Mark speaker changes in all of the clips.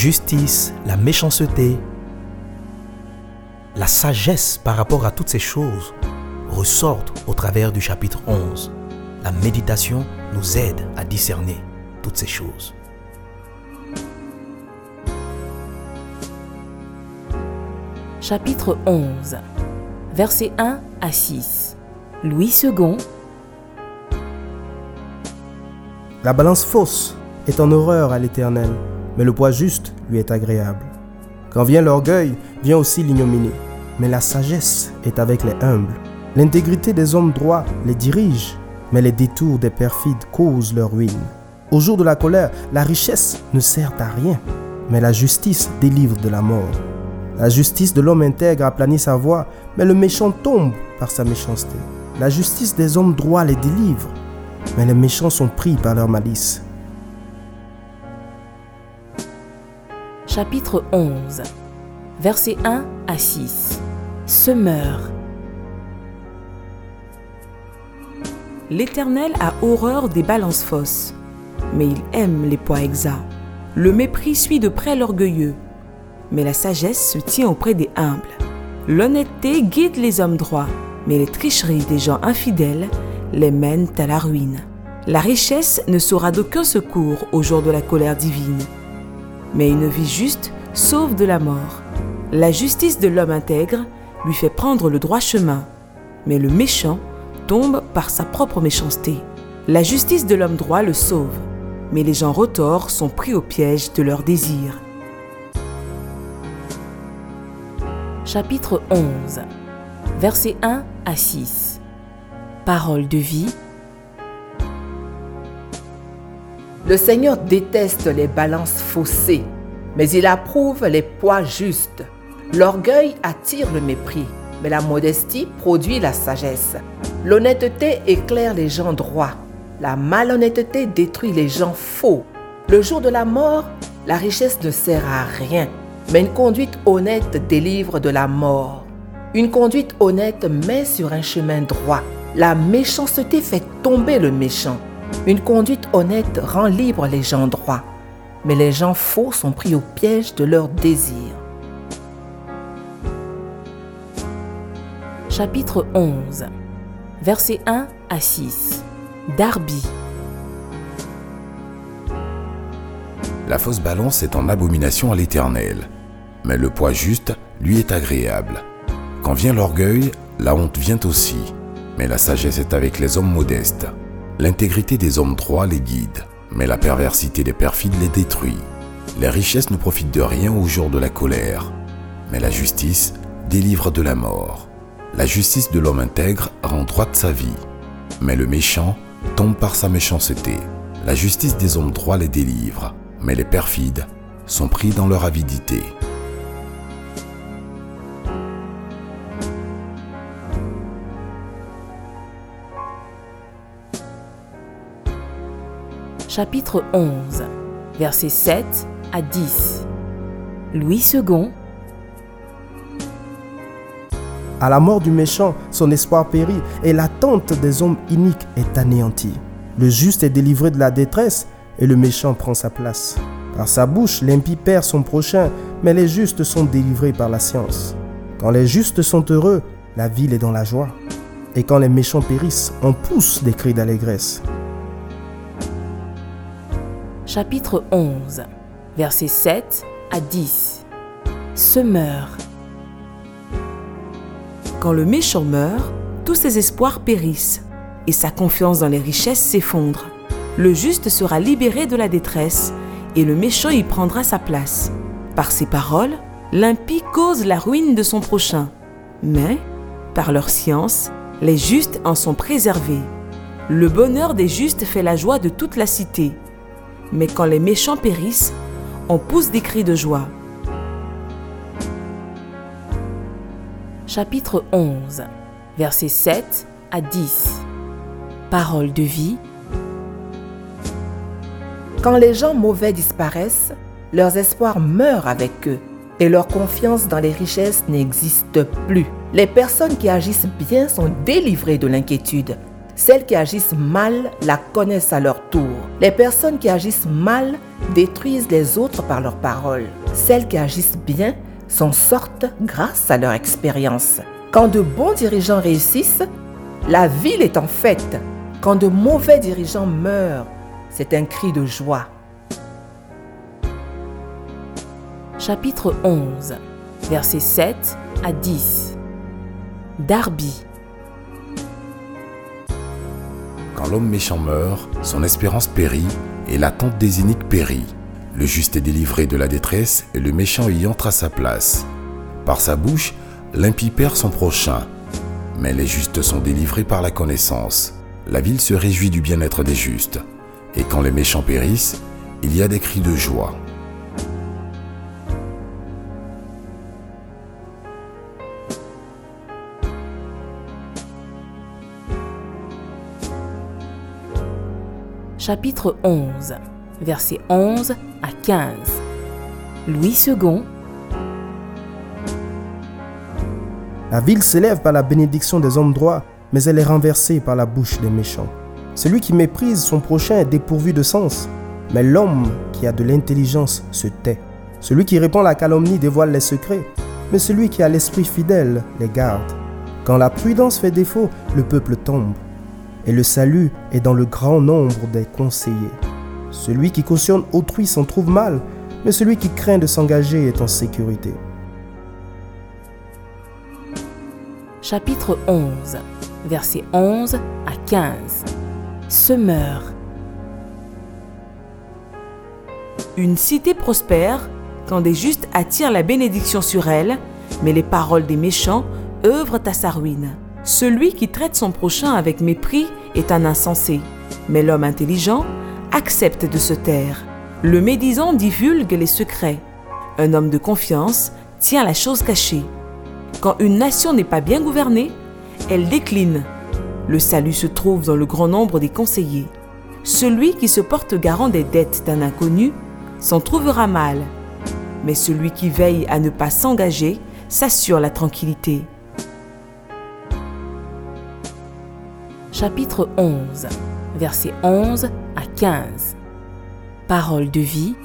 Speaker 1: justice, la méchanceté, la sagesse par rapport à toutes ces choses ressortent au travers du chapitre 11. La méditation nous aide à discerner toutes ces choses.
Speaker 2: Chapitre 11, versets 1 à 6. Louis II.
Speaker 3: La balance fausse est en horreur à l'Éternel, mais le poids juste lui est agréable. Quand vient l'orgueil, vient aussi l'ignominie, mais la sagesse est avec les humbles. L'intégrité des hommes droits les dirige, mais les détours des perfides causent leur ruine. Au jour de la colère, la richesse ne sert à rien, mais la justice délivre de la mort. La justice de l'homme intègre aplanit sa voie, mais le méchant tombe par sa méchanceté. La justice des hommes droits les délivre, mais les méchants sont pris par leur malice.
Speaker 2: Chapitre 11, versets 1 à 6. Semeur. L'Éternel a horreur des balances fausses, mais il aime les poids exacts. Le mépris suit de près l'orgueilleux, mais la sagesse se tient auprès des humbles. L'honnêteté guide les hommes droits, mais les tricheries des gens infidèles les mènent à la ruine. La richesse ne sera d'aucun secours au jour de la colère divine, mais une vie juste sauve de la mort. La justice de l'homme intègre lui fait prendre le droit chemin, mais le méchant tombe par sa propre méchanceté. La justice de l'homme droit le sauve, mais les gens retors sont pris au piège de leurs désirs. Chapitre 11, versets 1 à 6. Parole de vie.
Speaker 4: Le Seigneur déteste les balances faussées, mais il approuve les poids justes. L'orgueil attire le mépris, mais la modestie produit la sagesse. L'honnêteté éclaire les gens droits. La malhonnêteté détruit les gens faux. Le jour de la mort, la richesse ne sert à rien, mais une conduite honnête délivre de la mort. Une conduite honnête met sur un chemin droit. La méchanceté fait tomber le méchant. Une conduite honnête rend libre les gens droits, mais les gens faux sont pris au piège de leurs désirs.
Speaker 2: Chapitre 11, versets 1 à 6. Darby.
Speaker 5: La fausse balance est en abomination à l'Éternel, mais le poids juste lui est agréable. Quand vient l'orgueil, la honte vient aussi, mais la sagesse est avec les hommes modestes. L'intégrité des hommes droits les guide, mais la perversité des perfides les détruit. Les richesses ne profitent de rien au jour de la colère, mais la justice délivre de la mort. La justice de l'homme intègre rend droite sa vie, mais le méchant tombe par sa méchanceté. La justice des hommes droits les délivre, mais les perfides sont pris dans leur avidité.
Speaker 2: Chapitre 11, versets 7 à 10. Louis II.
Speaker 3: À la mort du méchant, son espoir périt et l'attente des hommes iniques est anéantie. Le juste est délivré de la détresse et le méchant prend sa place. Par sa bouche, l'impie perd son prochain, mais les justes sont délivrés par la science. Quand les justes sont heureux, la ville est dans la joie. Et quand les méchants périssent, on pousse des cris d'allégresse.
Speaker 2: Chapitre 11, versets 7 à 10. Semeur. Quand le méchant meurt, tous ses espoirs périssent et sa confiance dans les richesses s'effondre. Le juste sera libéré de la détresse et le méchant y prendra sa place. Par ses paroles, l'impie cause la ruine de son prochain, mais, par leur science, les justes en sont préservés. Le bonheur des justes fait la joie de toute la cité, mais quand les méchants périssent, on pousse des cris de joie. Chapitre 11, versets 7 à 10. Parole de vie.
Speaker 4: Quand les gens mauvais disparaissent, leurs espoirs meurent avec eux et leur confiance dans les richesses n'existe plus. Les personnes qui agissent bien sont délivrées de l'inquiétude. Celles qui agissent mal la connaissent à leur tour. Les personnes qui agissent mal détruisent les autres par leurs paroles. Celles qui agissent bien s'en sortent grâce à leur expérience. Quand de bons dirigeants réussissent, la ville est en fête. Quand de mauvais dirigeants meurent, c'est un cri de joie.
Speaker 2: Chapitre 11, versets 7 à 10. Darby.
Speaker 5: Quand l'homme méchant meurt, son espérance périt et l'attente des iniques périt. Le juste est délivré de la détresse et le méchant y entre à sa place. Par sa bouche, l'impie perd son prochain, mais les justes sont délivrés par la connaissance. La ville se réjouit du bien-être des justes, et quand les méchants périssent, il y a des cris de joie.
Speaker 2: Chapitre 11, versets 11 à 15. Louis II.
Speaker 3: La ville s'élève par la bénédiction des hommes droits, mais elle est renversée par la bouche des méchants. Celui qui méprise son prochain est dépourvu de sens, mais l'homme qui a de l'intelligence se tait. Celui qui répand la calomnie dévoile les secrets, mais celui qui a l'esprit fidèle les garde. Quand la prudence fait défaut, le peuple tombe, et le salut est dans le grand nombre des conseillers. Celui qui cautionne autrui s'en trouve mal, mais celui qui craint de s'engager est en sécurité.
Speaker 2: Chapitre 11, versets 11 à 15. Semeur. Une cité prospère quand des justes attirent la bénédiction sur elle, mais les paroles des méchants œuvrent à sa ruine. Celui qui traite son prochain avec mépris est un insensé, mais l'homme intelligent accepte de se taire. Le médisant divulgue les secrets. Un homme de confiance tient la chose cachée. Quand une nation n'est pas bien gouvernée, elle décline. Le salut se trouve dans le grand nombre des conseillers. Celui qui se porte garant des dettes d'un inconnu s'en trouvera mal, mais celui qui veille à ne pas s'engager s'assure la tranquillité. Chapitre 11, versets 11 à 15. Parole de vie.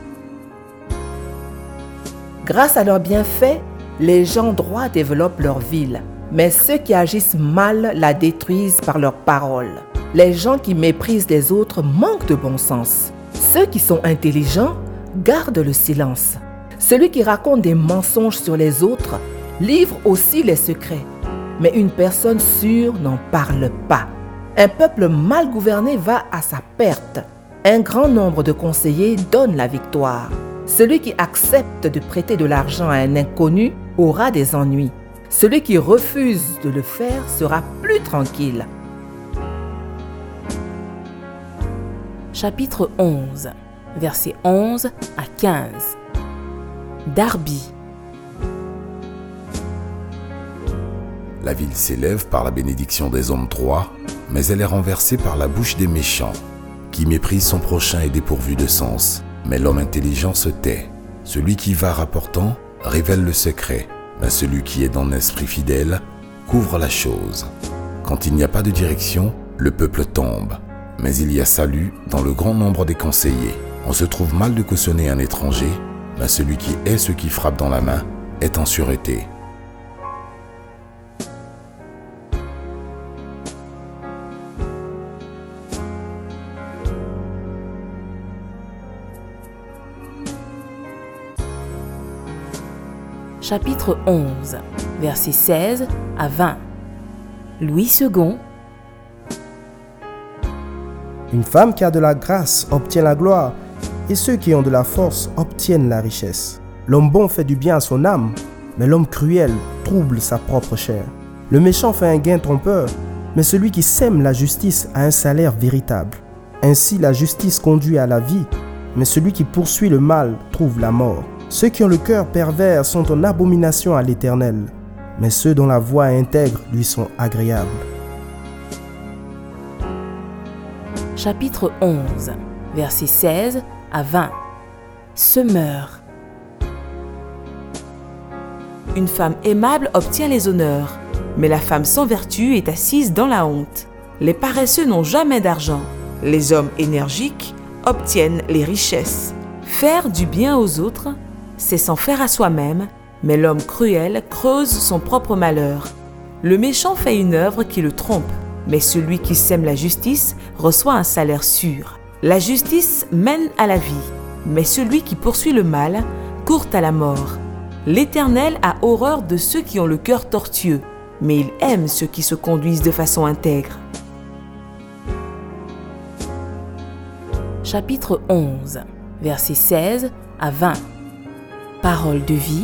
Speaker 4: Grâce à leurs bienfaits, les gens droits développent leur ville, mais ceux qui agissent mal la détruisent par leurs paroles. Les gens qui méprisent les autres manquent de bon sens. Ceux qui sont intelligents gardent le silence. Celui qui raconte des mensonges sur les autres livre aussi les secrets. Mais une personne sûre n'en parle pas. Un peuple mal gouverné va à sa perte. Un grand nombre de conseillers donne la victoire. Celui qui accepte de prêter de l'argent à un inconnu aura des ennuis. Celui qui refuse de le faire sera plus tranquille.
Speaker 2: Chapitre 11, versets 11 à 15. Darby.
Speaker 5: La ville s'élève par la bénédiction des hommes droits, mais elle est renversée par la bouche des méchants. Qui méprise son prochain est dépourvu de sens, mais l'homme intelligent se tait. Celui qui va rapportant révèle le secret, mais celui qui est d'un esprit fidèle couvre la chose. Quand il n'y a pas de direction, le peuple tombe, mais il y a salut dans le grand nombre des conseillers. On se trouve mal de cautionner un étranger, mais celui qui hait ceux qui frappent dans la main est en sûreté.
Speaker 2: Chapitre 11, versets 16 à 20. Louis II.
Speaker 3: Une femme qui a de la grâce obtient la gloire, et ceux qui ont de la force obtiennent la richesse. L'homme bon fait du bien à son âme, mais l'homme cruel trouble sa propre chair. Le méchant fait un gain trompeur, mais celui qui sème la justice a un salaire véritable. Ainsi la justice conduit à la vie, mais celui qui poursuit le mal trouve la mort. Ceux qui ont le cœur pervers sont en abomination à l'Éternel, mais ceux dont la voix intègre lui sont agréables.
Speaker 2: Chapitre 11, versets 16 à 20. Semeur. Une femme aimable obtient les honneurs, mais la femme sans vertu est assise dans la honte. Les paresseux n'ont jamais d'argent. Les hommes énergiques obtiennent les richesses. Faire du bien aux autres, c'est s'en faire à soi-même, mais l'homme cruel creuse son propre malheur. Le méchant fait une œuvre qui le trompe, mais celui qui sème la justice reçoit un salaire sûr. La justice mène à la vie, mais celui qui poursuit le mal court à la mort. L'Éternel a horreur de ceux qui ont le cœur tortueux, mais il aime ceux qui se conduisent de façon intègre.
Speaker 6: Chapitre 11, versets 16 à 20. Parole de vie.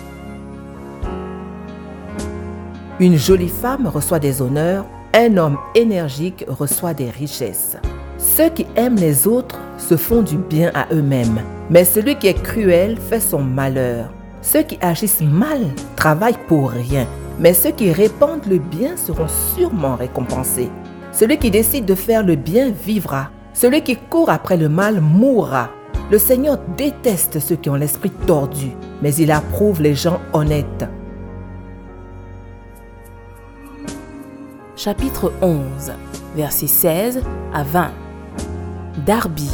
Speaker 4: Une jolie femme reçoit des honneurs, un homme énergique reçoit des richesses. Ceux qui aiment les autres se font du bien à eux-mêmes, mais celui qui est cruel fait son malheur. Ceux qui agissent mal travaillent pour rien, mais ceux qui répandent le bien seront sûrement récompensés. Celui qui décide de faire le bien vivra. Celui qui court après le mal mourra. Le Seigneur déteste ceux qui ont l'esprit tordu, mais il approuve les gens honnêtes.
Speaker 6: Chapitre 11, versets 16 à 20. Darby.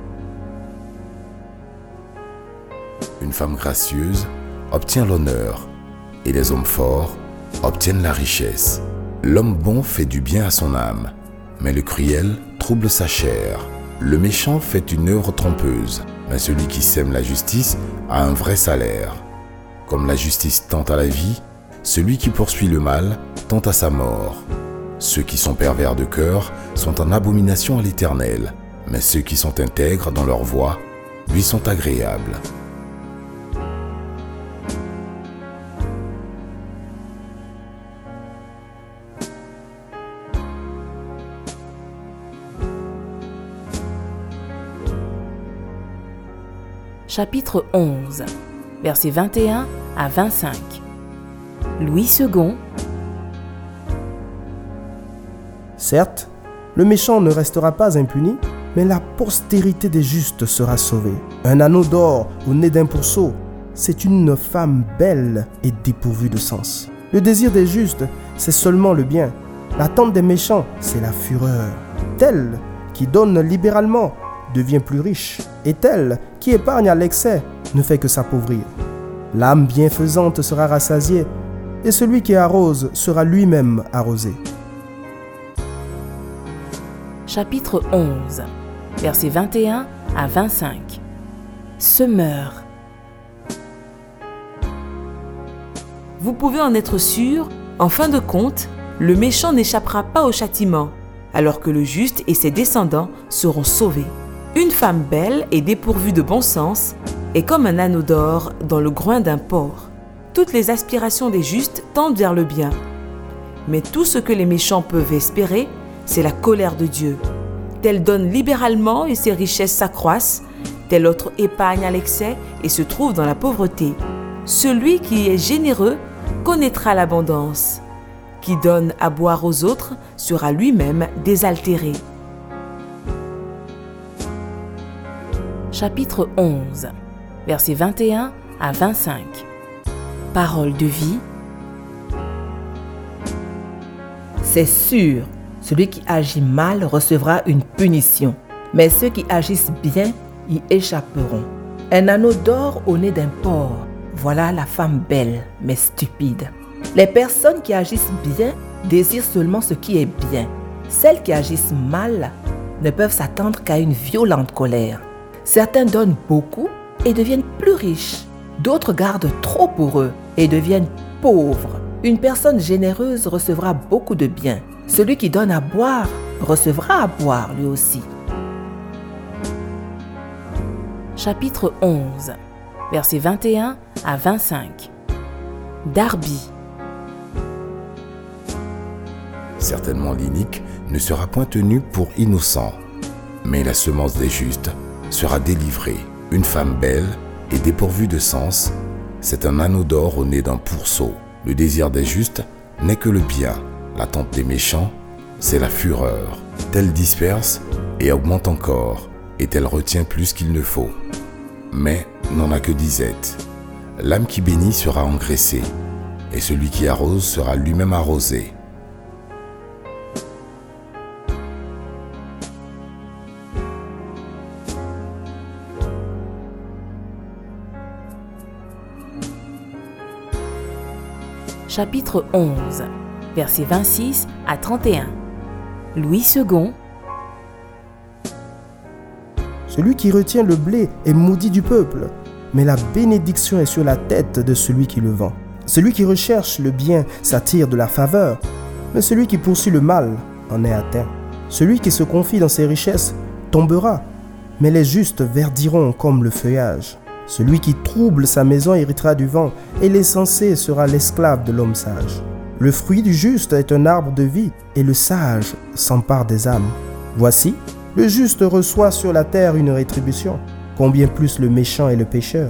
Speaker 5: Une femme gracieuse obtient l'honneur, et les hommes forts obtiennent la richesse. L'homme bon fait du bien à son âme, mais le cruel trouble sa chair. Le méchant fait une œuvre trompeuse, mais celui qui sème la justice a un vrai salaire. Comme la justice tend à la vie, celui qui poursuit le mal tend à sa mort. Ceux qui sont pervers de cœur sont en abomination à l'Éternel, mais ceux qui sont intègres dans leur voie lui sont agréables.
Speaker 6: Chapitre 11, versets 21 à 25. Louis II.
Speaker 3: Certes, le méchant ne restera pas impuni, mais la postérité des justes sera sauvée. Un anneau d'or au nez d'un pourceau, c'est une femme belle et dépourvue de sens. Le désir des justes, c'est seulement le bien. L'attente des méchants, c'est la fureur. Tel qui donne libéralement devient plus riche, et tel qui épargne à l'excès ne fait que s'appauvrir. L'âme bienfaisante sera rassasiée, et celui qui arrose sera lui-même arrosé.
Speaker 6: Chapitre 11, versets 21 à 25. Semeur.
Speaker 2: Vous pouvez en être sûr, en fin de compte, le méchant n'échappera pas au châtiment, alors que le juste et ses descendants seront sauvés. Une femme belle et dépourvue de bon sens est comme un anneau d'or dans le groin d'un porc. Toutes les aspirations des justes tendent vers le bien. Mais tout ce que les méchants peuvent espérer, c'est la colère de Dieu. Tel donne libéralement et ses richesses s'accroissent, tel autre épargne à l'excès et se trouve dans la pauvreté. Celui qui est généreux connaîtra l'abondance. Qui donne à boire aux autres sera lui-même désaltéré.
Speaker 6: Chapitre 11, versets 21 à 25. Parole de vie.
Speaker 4: C'est sûr, celui qui agit mal recevra une punition, mais ceux qui agissent bien y échapperont. Un anneau d'or au nez d'un porc, voilà la femme belle, mais stupide. Les personnes qui agissent bien désirent seulement ce qui est bien. Celles qui agissent mal ne peuvent s'attendre qu'à une violente colère. Certains donnent beaucoup et deviennent plus riches. D'autres gardent trop pour eux et deviennent pauvres. Une personne généreuse recevra beaucoup de biens. Celui qui donne à boire recevra à boire lui aussi.
Speaker 6: Chapitre 11, versets 21 à 25. Darby.
Speaker 5: Certainement l'inique ne sera point tenu pour innocent, mais la semence des justes sera délivrée. Une femme belle et dépourvue de sens, c'est un anneau d'or au nez d'un pourceau. Le désir des justes n'est que le bien. L'attente des méchants, c'est la fureur. Telle disperse et augmente encore, et telle retient plus qu'il ne faut. Mais n'en a que disette. L'âme qui bénit sera engraissée, et celui qui arrose sera lui-même arrosé.
Speaker 6: Chapitre 11, versets 26 à 31. Louis II.
Speaker 3: Celui qui retient le blé est maudit du peuple, mais la bénédiction est sur la tête de celui qui le vend. Celui qui recherche le bien s'attire de la faveur, mais celui qui poursuit le mal en est atteint. Celui qui se confie dans ses richesses tombera, mais les justes verdiront comme le feuillage. Celui qui trouble sa maison héritera du vent, et l'insensé sera l'esclave de l'homme sage. Le fruit du juste est un arbre de vie, et le sage s'empare des âmes. Voici, le juste reçoit sur la terre une rétribution, combien plus le méchant et le pécheur.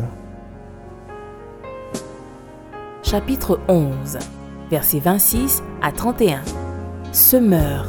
Speaker 6: Chapitre 11, versets 26 à 31. Semeur.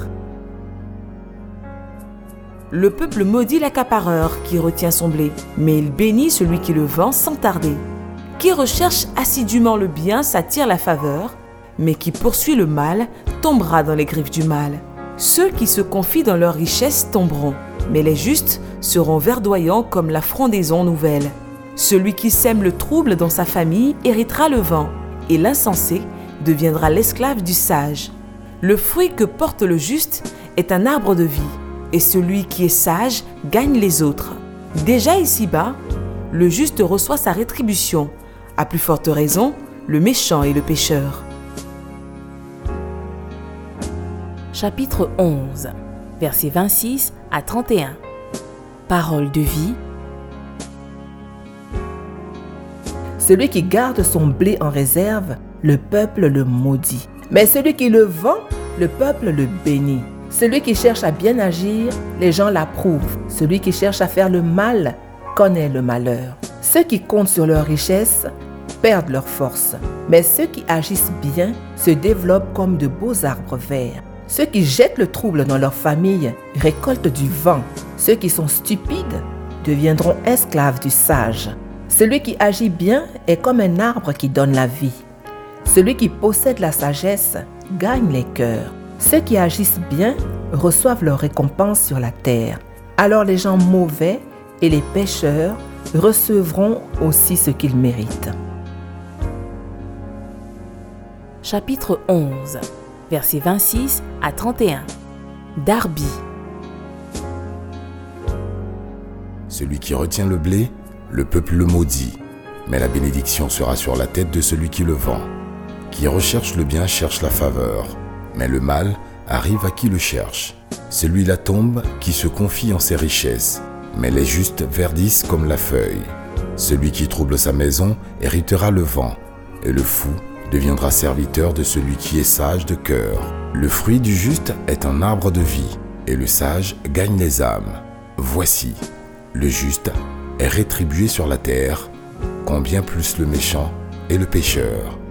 Speaker 2: Le peuple maudit l'accapareur qui retient son blé, mais il bénit celui qui le vend sans tarder. Qui recherche assidûment le bien s'attire la faveur, mais qui poursuit le mal tombera dans les griffes du mal. Ceux qui se confient dans leur richesse tomberont, mais les justes seront verdoyants comme la frondaison nouvelle. Celui qui sème le trouble dans sa famille héritera le vent, et l'insensé deviendra l'esclave du sage. Le fruit que porte le juste est un arbre de vie, et celui qui est sage gagne les autres. Déjà ici-bas, le juste reçoit sa rétribution, à plus forte raison, le méchant et le pécheur.
Speaker 6: Chapitre 11, versets 26 à 31. Parole de vie.
Speaker 4: Celui qui garde son blé en réserve, le peuple le maudit. Mais celui qui le vend, le peuple le bénit. Celui qui cherche à bien agir, les gens l'approuvent. Celui qui cherche à faire le mal connaît le malheur. Ceux qui comptent sur leur richesse perdent leur force. Mais ceux qui agissent bien se développent comme de beaux arbres verts. Ceux qui jettent le trouble dans leur famille récoltent du vent. Ceux qui sont stupides deviendront esclaves du sage. Celui qui agit bien est comme un arbre qui donne la vie. Celui qui possède la sagesse gagne les cœurs. Ceux qui agissent bien reçoivent leur récompense sur la terre. Alors les gens mauvais et les pécheurs recevront aussi ce qu'ils méritent.
Speaker 6: Chapitre 11, versets 26 à 31. Darby.
Speaker 5: Celui qui retient le blé, le peuple le maudit, mais la bénédiction sera sur la tête de celui qui le vend. Qui recherche le bien cherche la faveur, mais le mal arrive à qui le cherche. Celui-là tombe qui se confie en ses richesses, mais les justes verdissent comme la feuille. Celui qui trouble sa maison héritera le vent, et le fou deviendra serviteur de celui qui est sage de cœur. Le fruit du juste est un arbre de vie, et le sage gagne les âmes. Voici, le juste est rétribué sur la terre, combien plus le méchant et le pécheur.